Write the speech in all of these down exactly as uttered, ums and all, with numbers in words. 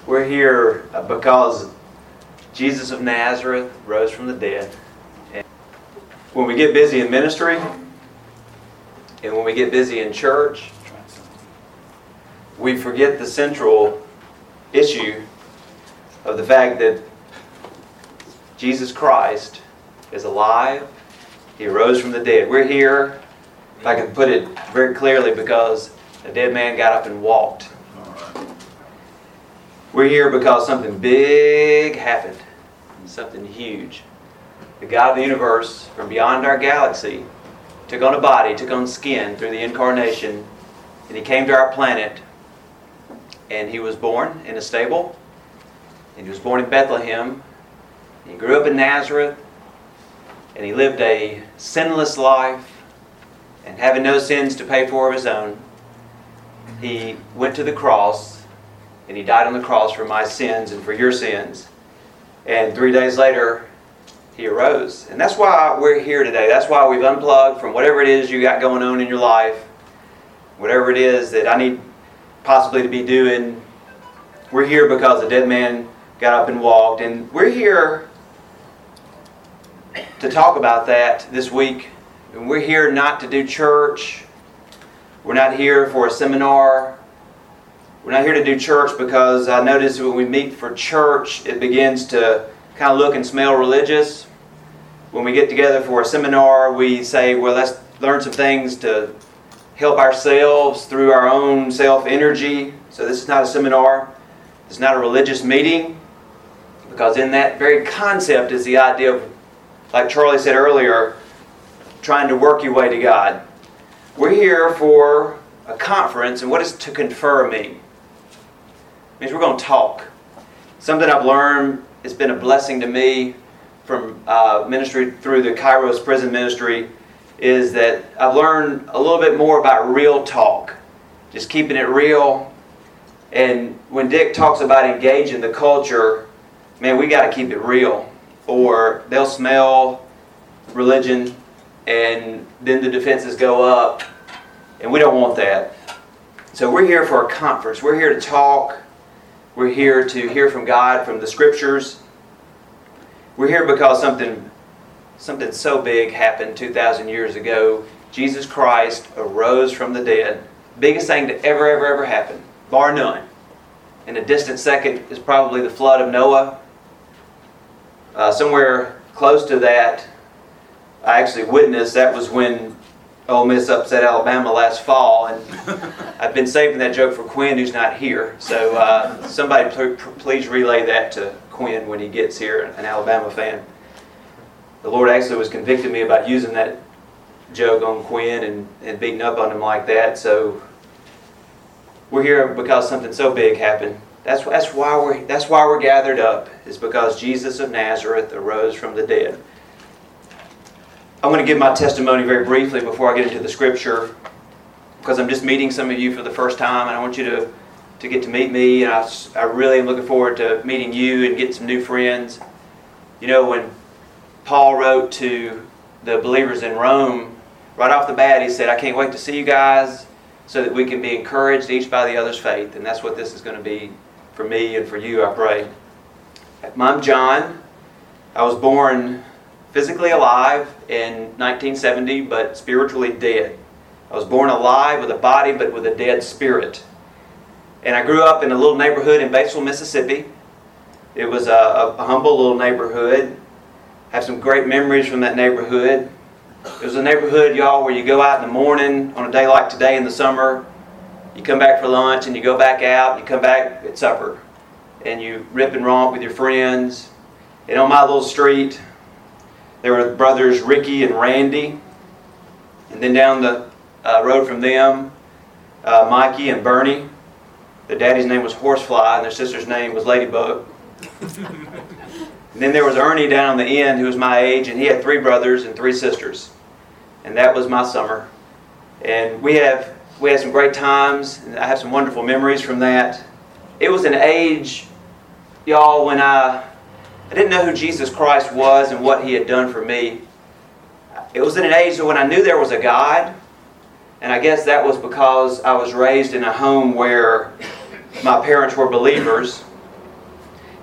We're here because Jesus of Nazareth rose from the dead. And when we get busy in ministry, and when we get busy in church, we forget the central issue of the fact that Jesus Christ is alive. He rose from the dead. We're here, if I can put it very clearly, because a dead man got up and walked. We're here because something big happened. Something huge. The God of the universe, from beyond our galaxy, took on a body, took on skin through the incarnation, and He came to our planet, and He was born in a stable, and He was born in Bethlehem. He grew up in Nazareth, and He lived a sinless life, and having no sins to pay for of His own, He went to the cross, and He died on the cross for my sins and for your sins. And three days later, He arose. And that's why we're here today. That's why we've unplugged from whatever it is you got going on in your life, whatever it is that I need possibly to be doing. We're here because a dead man got up and walked. And we're here to talk about that this week. And we're here not to do church. We're not here for a seminar. We're not here to do church because I notice when we meet for church, it begins to kind of look and smell religious. When we get together for a seminar, we say, well, let's learn some things to help ourselves through our own self-energy. So this is not a seminar. It's not a religious meeting. Because in that very concept is the idea of, like Charlie said earlier, trying to work your way to God. We're here for a conference, and what does to confer mean? It means we're going to talk. Something I've learned has been a blessing to me from uh, ministry through the Kairos prison ministry is that I've learned a little bit more about real talk. Just keeping it real. And when Dick talks about engaging the culture, man, we got to keep it real, or they'll smell religion, and then the defenses go up, and we don't want that. So we're here for a conference. We're here to talk. We're here to hear from God, from the Scriptures. We're here because something, something so big happened two thousand years ago. Jesus Christ arose from the dead. Biggest thing to ever, ever, ever happen, bar none. In a distant second is probably the flood of Noah. Uh, somewhere close to that, I actually witnessed, that was when Ole Miss upset Alabama last fall, and I've been saving that joke for Quinn, who's not here. So uh, somebody pl- please relay that to Quinn when he gets here, an Alabama fan. The Lord actually was convicting me about using that joke on Quinn and, and beating up on him like that. So we're here because something so big happened. That's that's why we're that's why we're gathered up. Is because Jesus of Nazareth arose from the dead. I'm going to give my testimony very briefly before I get into the Scripture, because I'm just meeting some of you for the first time, and I want you to, to get to meet me, and I, I really am looking forward to meeting you and getting some new friends. You know, when Paul wrote to the believers in Rome, right off the bat he said, I can't wait to see you guys so that we can be encouraged each by the other's faith, and that's what this is going to be for me and for you, I pray. I'm John. I was born physically alive in nineteen seventy, but spiritually dead. I was born alive with a body, but with a dead spirit. And I grew up in a little neighborhood in Batesville, Mississippi. It was a, a humble little neighborhood. I have some great memories from that neighborhood. It was a neighborhood, y'all, where you go out in the morning on a day like today in the summer. You come back for lunch, and you go back out. You come back at supper, and you rip and romp with your friends. And on my little street, there were brothers Ricky and Randy. And then down the uh, road from them, uh, Mikey and Bernie. Their daddy's name was Horsefly, and their sister's name was Ladybug. And then there was Ernie down on the end, who was my age, and he had three brothers and three sisters. And that was my summer. And we have we had some great times, and I have some wonderful memories from that. It was an age, y'all, when I... I didn't know who Jesus Christ was and what He had done for me. It was in an age when I knew there was a God, and I guess that was because I was raised in a home where my parents were believers,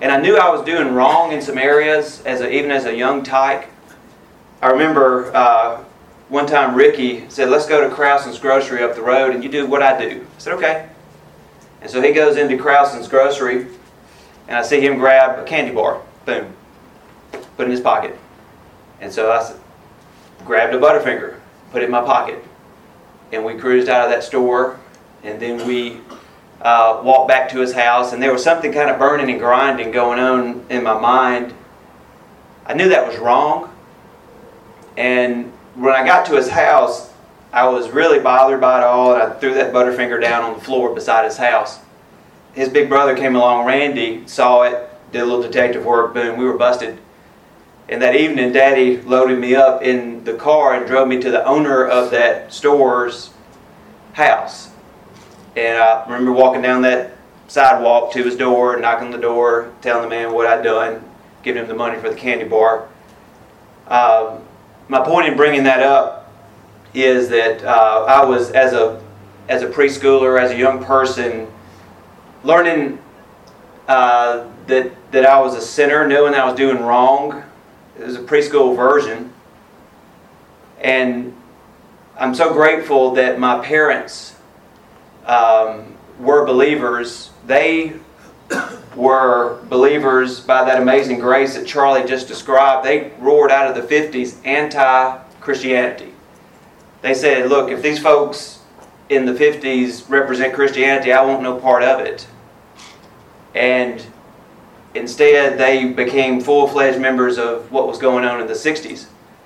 And I knew I was doing wrong in some areas, as a, even as a young tyke. I remember uh, one time Ricky said, let's go to Crowson's Grocery up the road and you do what I do. I said, okay. And so he goes into Crowson's Grocery and I see him grab a candy bar. Boom. Put it in his pocket. And so I grabbed a Butterfinger, put it in my pocket. And we cruised out of that store, and then we uh, walked back to his house, and there was something kind of burning and grinding going on in my mind. I knew that was wrong. And when I got to his house, I was really bothered by it all, and I threw that Butterfinger down on the floor beside his house. His big brother came along, Randy, saw it, did a little detective work, boom, we were busted. And that evening, Daddy loaded me up in the car and drove me to the owner of that store's house. And I remember walking down that sidewalk to his door, knocking on the door, telling the man what I'd done, giving him the money for the candy bar. Um, my point in bringing that up is that uh, I was, as a as a preschooler, as a young person, learning uh, that that I was a sinner, knowing I was doing wrong. It was a preschool version. And I'm so grateful that my parents um, were believers. They were believers by that amazing grace that Charlie just described. They roared out of the fifties anti-Christianity. They said, look, if these folks in the fifties represent Christianity, I want no part of it. And instead, they became full-fledged members of what was going on in the sixties.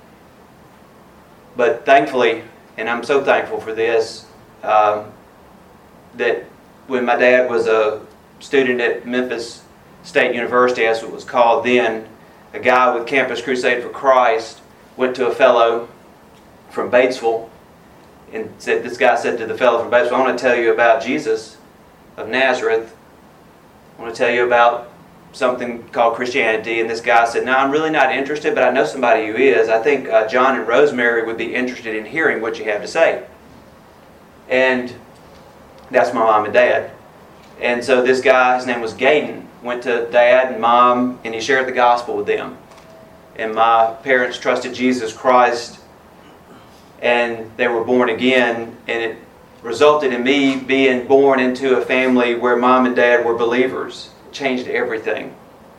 But thankfully, and I'm so thankful for this, um, that when my dad was a student at Memphis State University, as it was called then, a guy with Campus Crusade for Christ went to a fellow from Batesville and said, this guy said to the fellow from Batesville, I want to tell you about Jesus of Nazareth. I want to tell you about something called Christianity. And this guy said, no, I'm really not interested, but I know somebody who is. I think uh, John and Rosemary would be interested in hearing what you have to say. And that's my mom and dad. And so this guy, his name was Gaydon, went to dad and mom, and he shared the gospel with them. And my parents trusted Jesus Christ, and they were born again, and it resulted in me being born into a family where mom and dad were believers. Changed everything.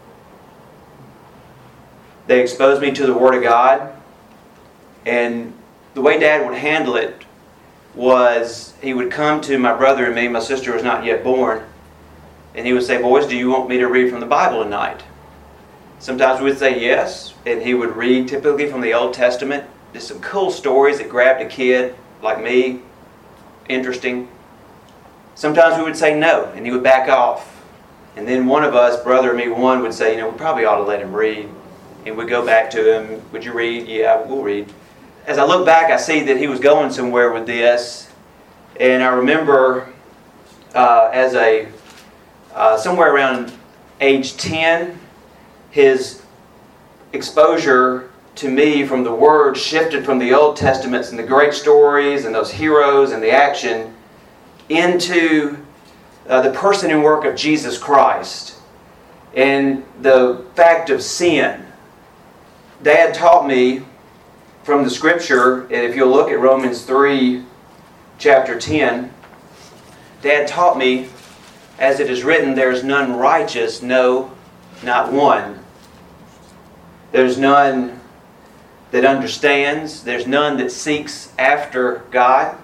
They exposed me to the Word of God, and the way Dad would handle it was he would come to my brother and me, my sister was not yet born, and he would say, boys, do you want me to read from the Bible tonight? Sometimes we would say yes, and he would read typically from the Old Testament. There's some cool stories that grabbed a kid like me, interesting. Sometimes we would say no, and he would back off. And then one of us, brother and me, one would say, you know, we probably ought to let him read. And we'd go back to him, would you read? Yeah, we'll read. As I look back, I see that he was going somewhere with this. And I remember uh, as a, uh, somewhere around age ten, his exposure to me from the Word shifted from the Old Testaments and the great stories and those heroes and the action into Uh, the person and work of Jesus Christ and the fact of sin. Dad taught me from the Scripture, and if you'll look at Romans three, chapter ten, Dad taught me, as it is written, there's none righteous, no, not one. There's none that understands. There's none that seeks after God.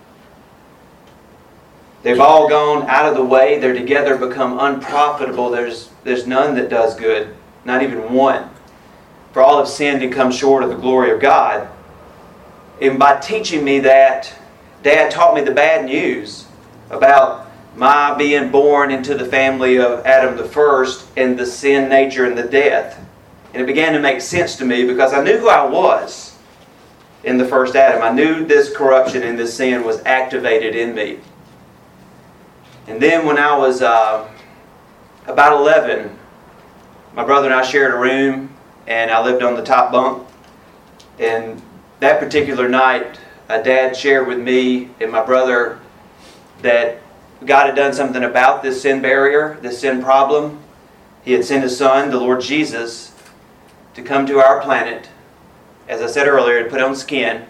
They've all gone out of the way. They're together become unprofitable. There's, there's none that does good, not even one. For all have sinned and come short of the glory of God. And by teaching me that, Dad taught me the bad news about my being born into the family of Adam the first and the sin nature and the death. And it began to make sense to me because I knew who I was in the first Adam. I knew this corruption and this sin was activated in me. And then when I was uh, about eleven, my brother and I shared a room, and I lived on the top bunk. And that particular night, uh, Dad shared with me and my brother that God had done something about this sin barrier, this sin problem. He had sent His Son, the Lord Jesus, to come to our planet, as I said earlier, to put on skin,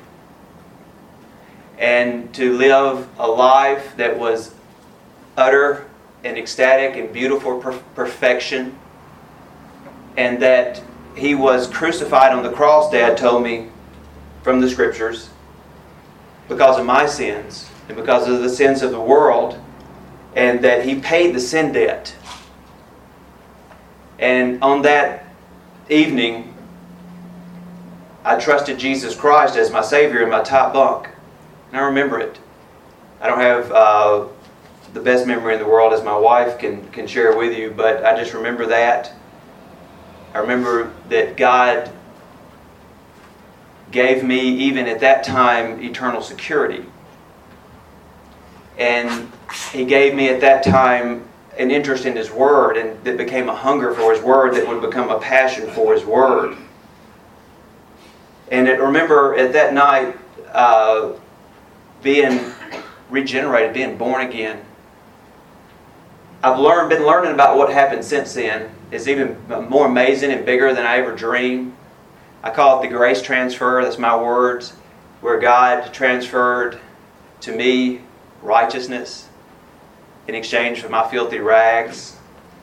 and to live a life that was utter and ecstatic and beautiful per- perfection, and that He was crucified on the cross, Dad told me from the Scriptures, because of my sins and because of the sins of the world, and that He paid the sin debt. And on that evening, I trusted Jesus Christ as my Savior in my top bunk. And I remember it. I don't have uh, the best memory in the world, as my wife can, can share with you, but I just remember that. I remember that God gave me, even at that time, eternal security. And He gave me at that time an interest in His Word, and that became a hunger for His Word that would become a passion for His Word. And I remember at that night uh, being regenerated, being born again. I've learned, been learning about what happened since then. It's even more amazing and bigger than I ever dreamed. I call it the grace transfer. That's my words, where God transferred to me righteousness in exchange for my filthy rags.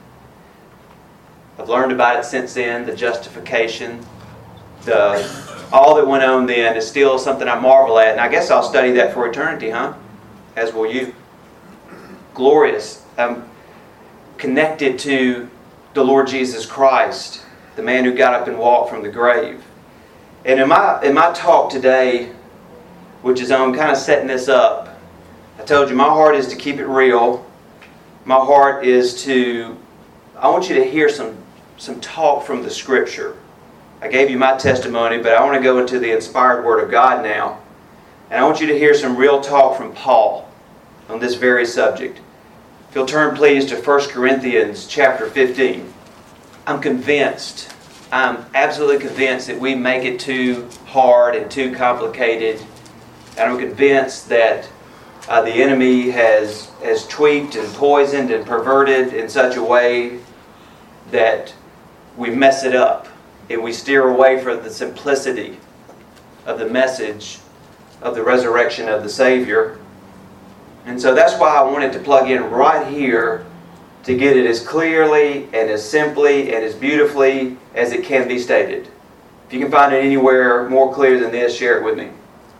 I've learned about it since then, the justification. The, all that went on then is still something I marvel at, and I guess I'll study that for eternity, huh? As will you. Glorious. I'm connected to the Lord Jesus Christ, the man who got up and walked from the grave. And in my, in my talk today, which is on kind of setting this up, I told you my heart is to keep it real. My heart is to, I want you to hear some, some talk from the Scripture. I gave you my testimony, but I want to go into the inspired Word of God now. And I want you to hear some real talk from Paul on this very subject. If you'll turn please to First Corinthians chapter fifteen. I'm convinced, I'm absolutely convinced that we make it too hard and too complicated. And I'm convinced that uh, the enemy has, has tweaked and poisoned and perverted in such a way that we mess it up. And we steer away from the simplicity of the message of the resurrection of the Savior. And so that's why I wanted to plug in right here to get it as clearly and as simply and as beautifully as it can be stated. If you can find it anywhere more clear than this, share it with me.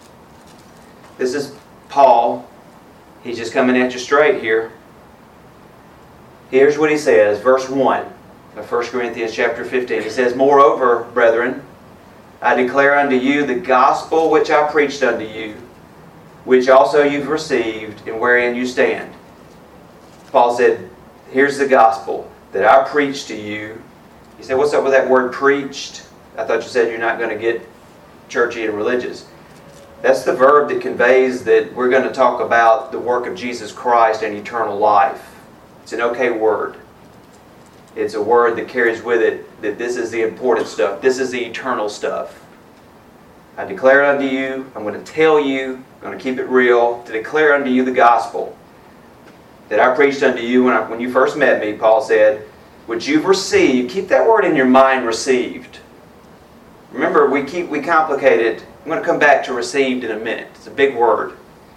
This is Paul. He's just coming at you straight here. Here's what he says, verse one. Of First Corinthians chapter fifteen. It says, "Moreover, brethren, I declare unto you the gospel which I preached unto you, which also you've received, and wherein you stand." Paul said, here's the gospel that I preached to you. You say, what's up with that word preached? I thought you said you're not going to get churchy and religious. That's the verb that conveys that we're going to talk about the work of Jesus Christ and eternal life. It's an okay word. It's a word that carries with it that this is the important stuff. This is the eternal stuff. I declare unto you, I'm going to tell you, I'm going to keep it real, to declare unto you the gospel that I preached unto you when, I, when you first met me, Paul said, which you've received. Keep that word in your mind, received. Remember, we keep we complicate it. I'm going to come back to received in a minute. It's a big word.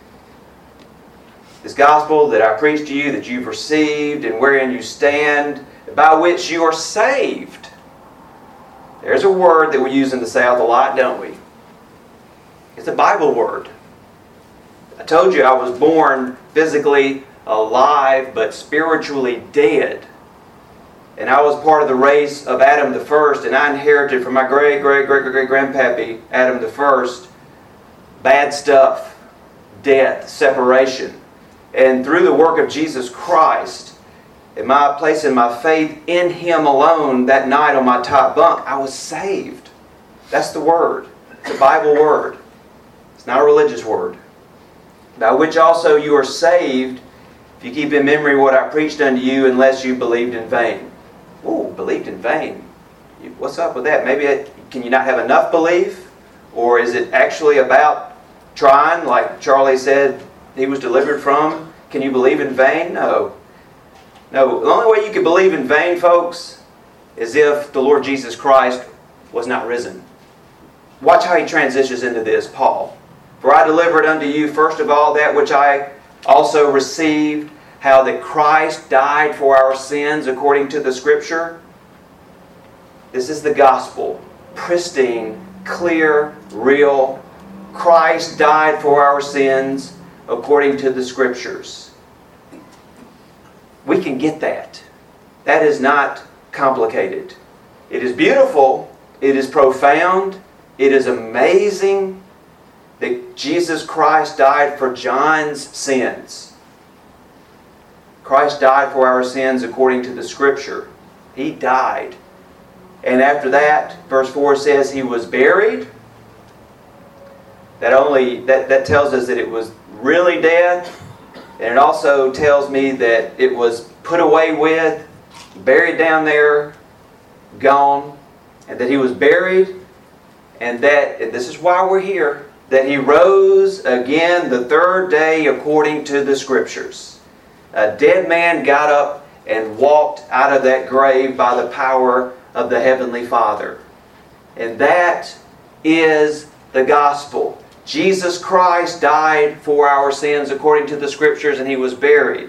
This gospel that I preached to you, that you've received, and wherein you stand, by which you are saved. There's a word that we use in the South a lot, don't we? It's a Bible word. I told you I was born physically alive, but spiritually dead. And I was part of the race of Adam the first, and I inherited from my great, great, great, great, great grandpappy, Adam the first, bad stuff, death, separation. And through the work of Jesus Christ, in my place in my faith in Him alone, that night on my top bunk, I was saved. That's the word. It's a Bible word. It's not a religious word. By which also you are saved, if you keep in memory what I preached unto you, unless you believed in vain. Ooh, believed in vain. What's up with that? Maybe it, can you not have enough belief? Or is it actually about trying, like Charlie said he was delivered from? Can you believe in vain? No. No, the only way you can believe in vain, folks, as if the Lord Jesus Christ was not risen. Watch how he transitions into this, Paul. For I delivered unto you first of all that which I also received, how that Christ died for our sins according to the Scripture. This is the gospel. Pristine, clear, real. Christ died for our sins according to the Scriptures. We can get that. That is not complicated. It is beautiful. It is profound. It is amazing that Jesus Christ died for John's sins. Christ died for our sins according to the Scripture. He died. And after that, verse four says he was buried. That only that, that tells us that it was really dead. And it also tells me that it was put away with, buried down there, gone, and that he was buried, and that, and this is why we're here, that he rose again the third day according to the Scriptures. A dead man got up and walked out of that grave by the power of the Heavenly Father. And that is the gospel. Jesus Christ died for our sins according to the Scriptures, and he was buried.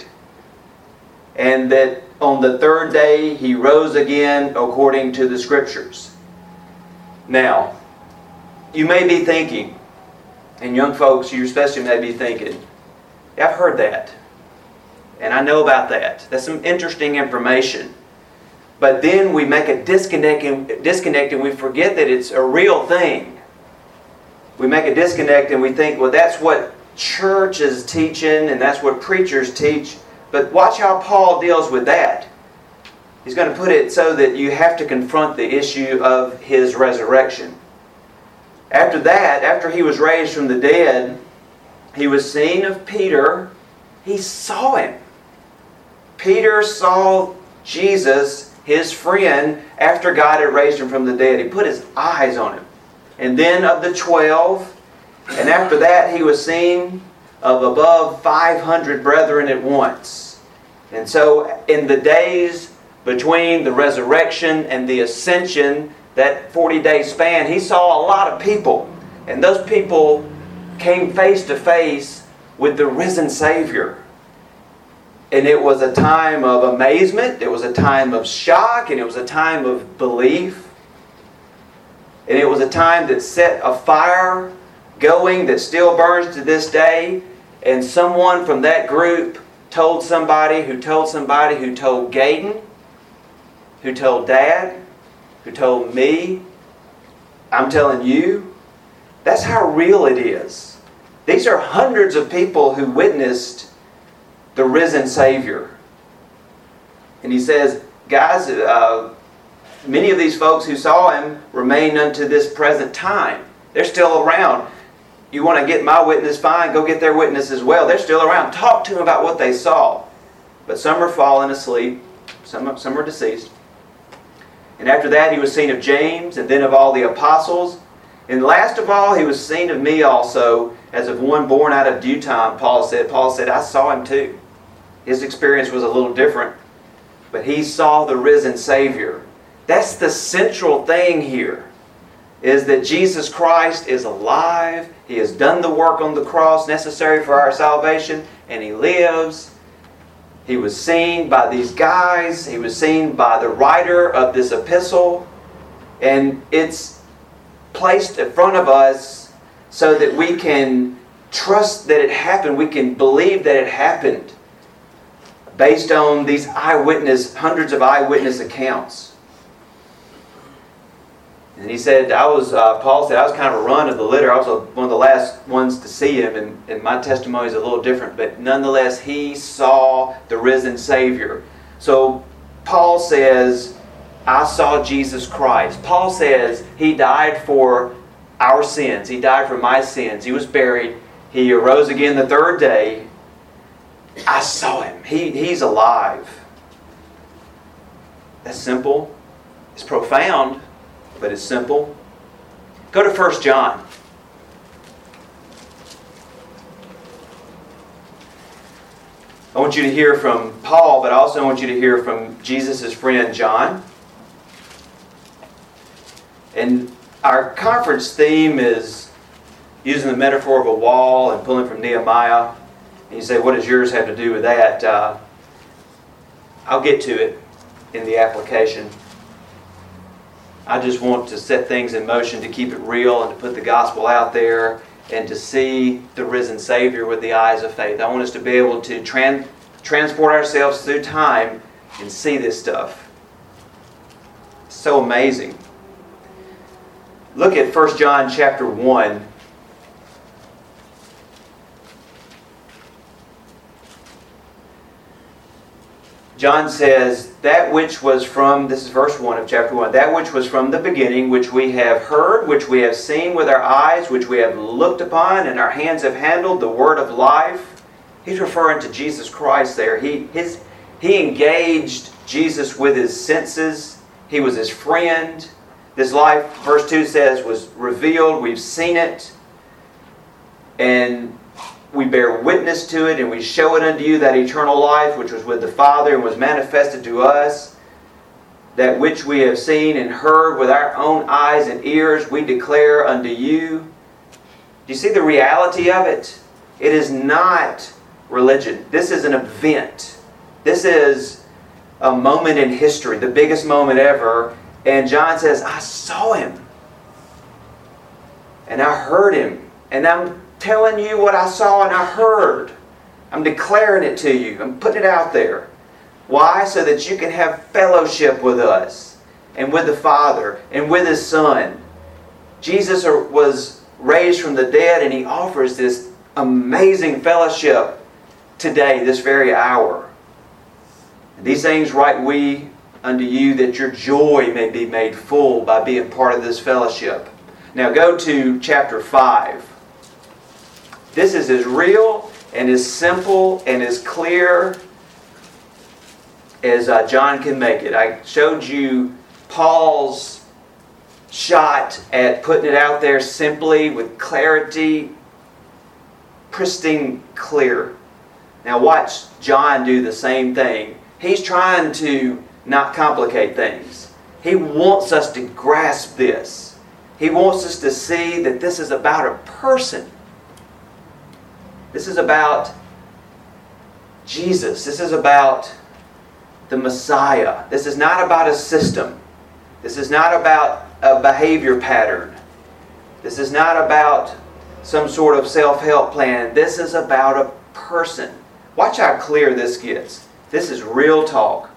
And that on the third day he rose again according to the Scriptures. Now, you may be thinking, and young folks, you especially may be thinking, yeah, I've heard that. And I know about that. That's some interesting information. But then we make a disconnect and, disconnect and we forget that it's a real thing. We make a disconnect and we think, well, that's what church is teaching and that's what preachers teach. But watch how Paul deals with that. He's going to put it so that you have to confront the issue of his resurrection. After that, after he was raised from the dead, he was seen of Peter. He saw him. Peter saw Jesus, his friend, after God had raised him from the dead. He put his eyes on him. And then of the twelve, and after that he was seen of above five hundred brethren at once. And so in the days between the resurrection and the ascension, that forty-day span, he saw a lot of people. And those people came face to face with the risen Savior. And it was a time of amazement, it was a time of shock, and it was a time of belief. And it was a time that set a fire going that still burns to this day. And someone from that group told somebody, who told somebody, who told Gaydon, who told Dad, who told me, I'm telling you, that's how real it is. These are hundreds of people who witnessed the risen Savior. And he says, guys, uh, many of these folks who saw him remain unto this present time. They're still around. You want to get my witness? Fine, go get their witness as well. They're still around. Talk to them about what they saw. But some are fallen asleep. Some, some are deceased. And after that he was seen of James, and then of all the apostles. And last of all he was seen of me also, as of one born out of due time, Paul said. Paul said, I saw him too. His experience was a little different. But he saw the risen Savior. That's the central thing here, is that Jesus Christ is alive. He has done the work on the cross necessary for our salvation, and he lives. He was seen by these guys. He was seen by the writer of this epistle. And it's placed in front of us so that we can trust that it happened. We can believe that it happened based on these eyewitness, hundreds of eyewitness accounts. And he said, I was, uh, Paul said, I was kind of a run of the litter. I was a, one of the last ones to see him, and, and my testimony is a little different. But nonetheless, he saw the risen Savior. So Paul says, I saw Jesus Christ. Paul says he died for our sins. He died for my sins. He was buried. He arose again the third day. I saw him. He, he's alive. That's simple. It's profound. But it's simple. Go to First John. I want you to hear from Paul, but I also want you to hear from Jesus' friend John. And our conference theme is using the metaphor of a wall and pulling from Nehemiah. And you say, what does yours have to do with that? Uh, I'll get to it in the application. I just want to set things in motion to keep it real and to put the gospel out there and to see the risen Savior with the eyes of faith. I want us to be able to trans- transport ourselves through time and see this stuff. It's so amazing. Look at First John chapter one. John says, that which was from, this is verse one of chapter one, that which was from the beginning, which we have heard, which we have seen with our eyes, which we have looked upon, and our hands have handled, the word of life. He's referring to Jesus Christ there. He, his, he engaged Jesus with his senses. He was his friend. This life, verse two says, was revealed. We've seen it. And we bear witness to it, and we show it unto you, that eternal life which was with the Father and was manifested to us. That which we have seen and heard with our own eyes and ears, we declare unto you. Do you see the reality of it? It is not religion. This is an event. This is a moment in history, the biggest moment ever. And John says, I saw him. And I heard him. And I'm telling you what I saw and I heard. I'm declaring it to you. I'm putting it out there. Why? So that you can have fellowship with us and with the Father and with His Son. Jesus was raised from the dead, and He offers this amazing fellowship today, this very hour. And these things write we unto you, that your joy may be made full by being part of this fellowship. Now go to chapter five. This is as real and as simple and as clear as uh, John can make it. I showed you Paul's shot at putting it out there simply with clarity, pristine clear. Now watch John do the same thing. He's trying to not complicate things. He wants us to grasp this. He wants us to see that this is about a person. This is about Jesus. This is about the Messiah. This is not about a system. This is not about a behavior pattern. This is not about some sort of self-help plan. This is about a person. Watch how clear this gets. This is real talk.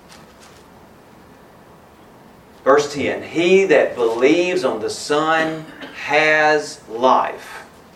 Verse ten, he that believes on the Son has life.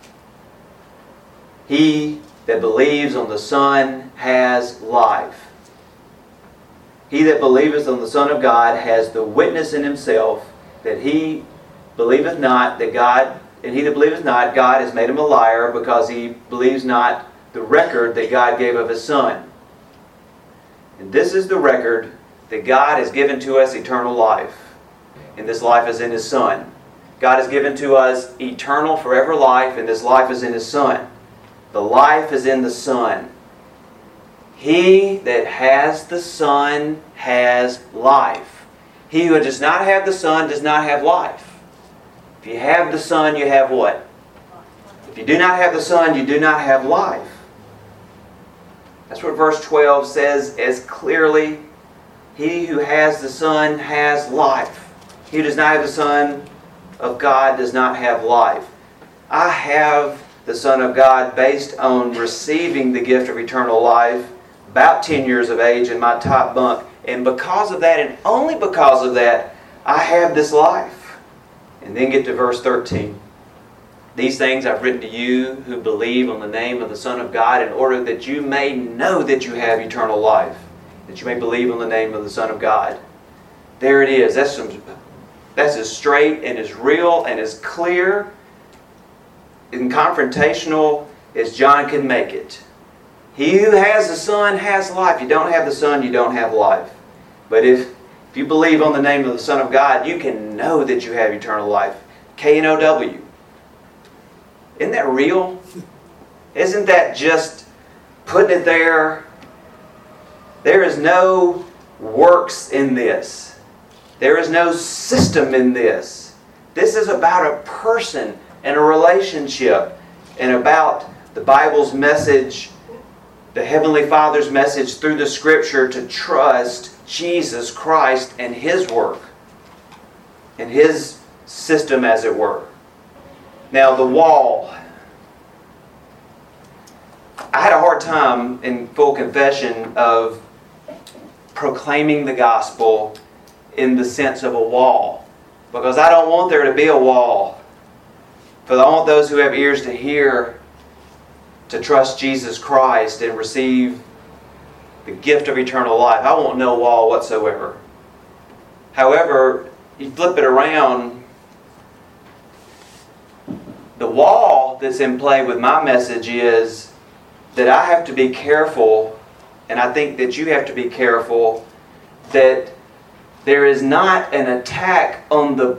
He that believes on the Son has life. He that believeth on the Son of God has the witness in himself that he believeth not that God, and he that believeth not, God has made him a liar, because he believes not the record that God gave of His Son. And this is the record, that God has given to us eternal life. And this life is in His Son. God has given to us eternal, forever life, and this life is in His Son. The life is in the Son. He that has the Son has life. He who does not have the Son does not have life. If you have the Son, you have what? If you do not have the Son, you do not have life. That's what verse twelve says as clearly. He who has the Son has life. He who does not have the Son of God does not have life. I have the Son of God based on receiving the gift of eternal life about ten years of age in my top bunk. And because of that, and only because of that, I have this life. And then get to verse thirteen. These things I've written to you who believe on the name of the Son of God, in order that you may know that you have eternal life. That you may believe on the name of the Son of God. There it is. That's, some, that's as straight and as real and as clear and confrontational as John can make it. He who has the Son has life. You don't have the Son, you don't have life. But if, if you believe on the name of the Son of God, you can know that you have eternal life. K N O W. Isn't that real? Isn't that just putting it there? There is no works in this. There is no system in this. This is about a person and a relationship, and about the Bible's message, the Heavenly Father's message through the Scripture to trust Jesus Christ and His work and His system, as it were. Now, the wall. I had a hard time, in full confession, of proclaiming the gospel in the sense of a wall, because I don't want there to be a wall. For I want those who have ears to hear to trust Jesus Christ and receive the gift of eternal life. I want no wall whatsoever. However, you flip it around, the wall that's in play with my message is that I have to be careful, and I think that you have to be careful, that there is not an attack on the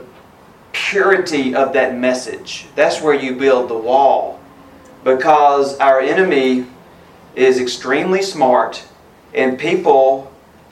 purity of that message. That's where you build the wall. Because our enemy is extremely smart, and people,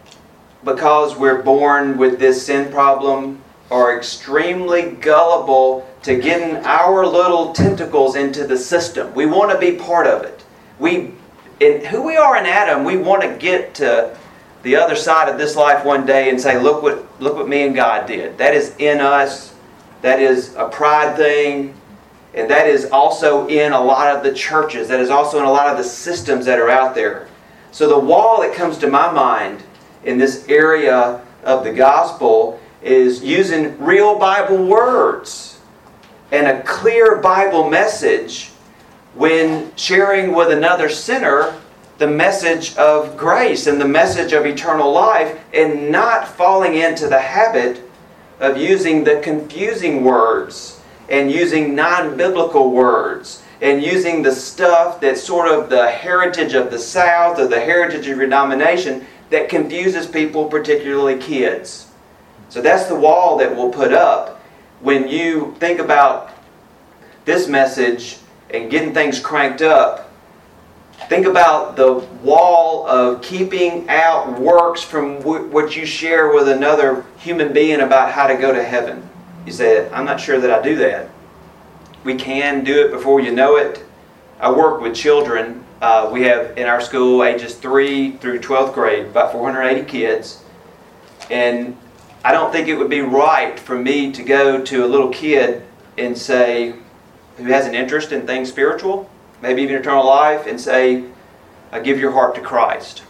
because we're born with this sin problem, are extremely gullible to getting our little tentacles into the system. We want to be part of it. We, in who we are in Adam, we want to get to the other side of this life one day and say, look what, look what me and God did. That is in us. That is a pride thing. And that is also in a lot of the churches. That is also in a lot of the systems that are out there. So the wall that comes to my mind in this area of the gospel is using real Bible words and a clear Bible message when sharing with another sinner the message of grace and the message of eternal life, and not falling into the habit of using the confusing words and using non-biblical words and using the stuff that's sort of the heritage of the South or the heritage of your denomination that confuses people, particularly kids. So that's the wall that we'll put up when you think about this message and getting things cranked up. Think about the wall of keeping out works from w- what you share with another human being about how to go to heaven. You say, I'm not sure that I do that. We can do it before you know it. I work with children. Uh, we have in our school ages three through twelfth grade, about four hundred eighty kids. And I don't think it would be right for me to go to a little kid and say, who has an interest in things spiritual, maybe even eternal life, and say, uh, give your heart to Christ.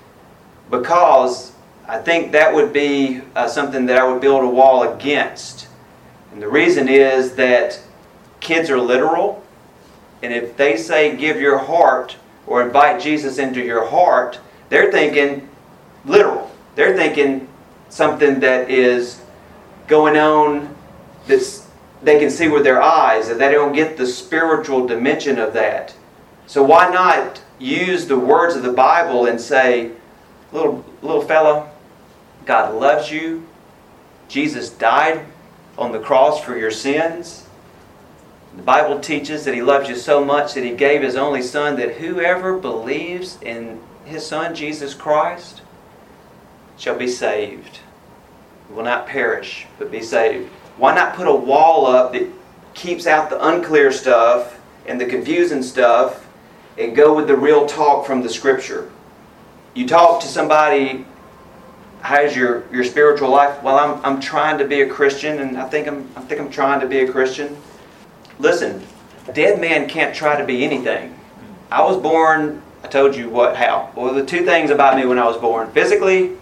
Because I think that would be uh, something that I would build a wall against. And the reason is that kids are literal. And if they say give your heart or invite Jesus into your heart, they're thinking literal. They're thinking something that is going on that's they can see with their eyes, and they don't get the spiritual dimension of that. So why not use the words of the Bible and say, little little fella, God loves you. Jesus died on the cross for your sins. The Bible teaches that He loves you so much that He gave His only Son, that whoever believes in His Son, Jesus Christ, shall be saved. He will not perish, but be saved. Why not put a wall up that keeps out the unclear stuff and the confusing stuff and go with the real talk from the Scripture? You talk to somebody, how's your, your spiritual life? Well, I'm I'm trying to be a Christian, and I think I'm I think I'm trying to be a Christian. Listen, a dead man can't try to be anything. I was born, I told you what, how. Well, the two things about me when I was born, physically,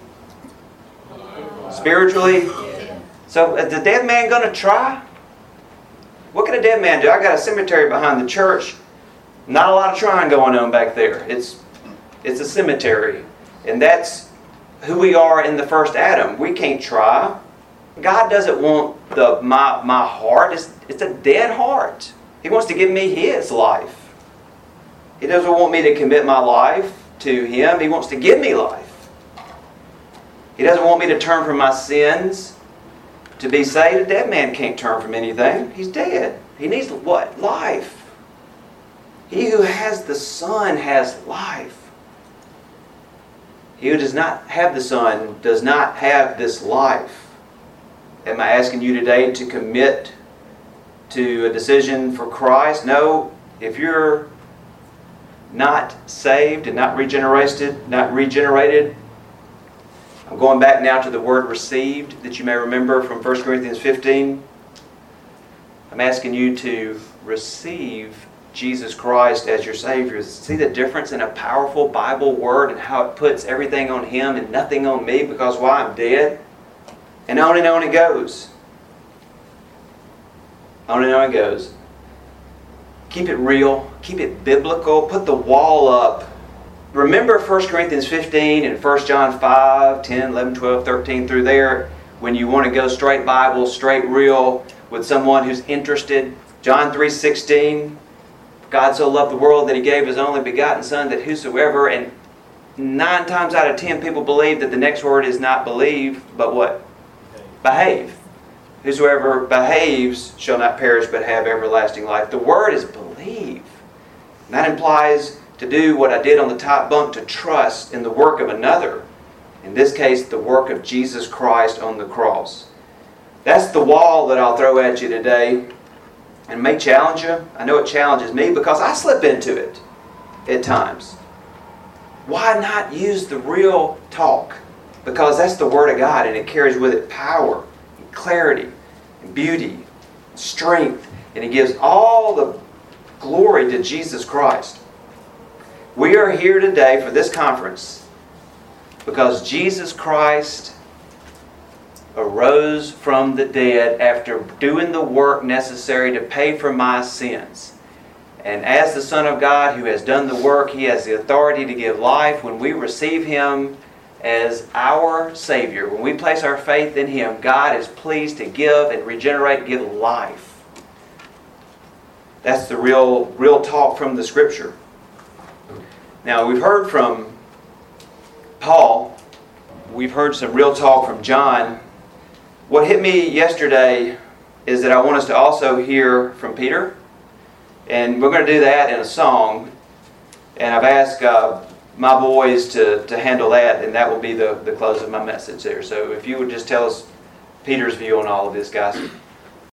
spiritually. So is the dead man going to try? What can a dead man do? I got a cemetery behind the church. Not a lot of trying going on back there. It's it's a cemetery. And that's who we are in the first Adam. We can't try. God doesn't want the my my heart. It's, it's a dead heart. He wants to give me His life. He doesn't want me to commit my life to Him. He wants to give me life. He doesn't want me to turn from my sins to be saved. A dead man can't turn from anything. He's dead. He needs what? Life. He who has the Son has life. He who does not have the Son does not have this life. Am I asking you today to commit to a decision for Christ. No, if you're not saved and not regenerated, not regenerated, I'm going back now to the word received that you may remember from First Corinthians fifteen. I'm asking you to receive Jesus Christ as your Savior. See the difference in a powerful Bible word and how it puts everything on Him and nothing on me, because why? I'm dead. And on and on it goes. On and on it goes. Keep it real. Keep it biblical. Put the wall up. Remember First Corinthians fifteen and First John five, ten, eleven, twelve, thirteen through there, when you want to go straight Bible, straight real with someone who's interested. John three sixteen, God so loved the world that He gave His only begotten Son, that whosoever, and nine times out of ten people believe that the next word is not believe, but what? Behave. Whosoever behaves shall not perish but have everlasting life. The word is believe. And that implies to do what I did on the top bunk, to trust in the work of another. In this case, the work of Jesus Christ on the cross. That's the wall that I'll throw at you today. And may challenge you. I know it challenges me because I slip into it at times. Why not use the real talk? Because that's the Word of God, and it carries with it power, and clarity, and beauty, and strength, and it gives all the glory to Jesus Christ. We are here today for this conference because Jesus Christ arose from the dead after doing the work necessary to pay for my sins. And as the Son of God who has done the work, He has the authority to give life. When we receive Him as our Savior, when we place our faith in Him, God is pleased to give and regenerate, give life. That's the real, real talk from the Scripture. Now, we've heard from Paul. We've heard some real talk from John. What hit me yesterday is that I want us to also hear from Peter. And we're going to do that in a song. And I've asked uh, my boys to, to handle that, and that will be the, the close of my message there. So if you would just tell us Peter's view on all of this, guys.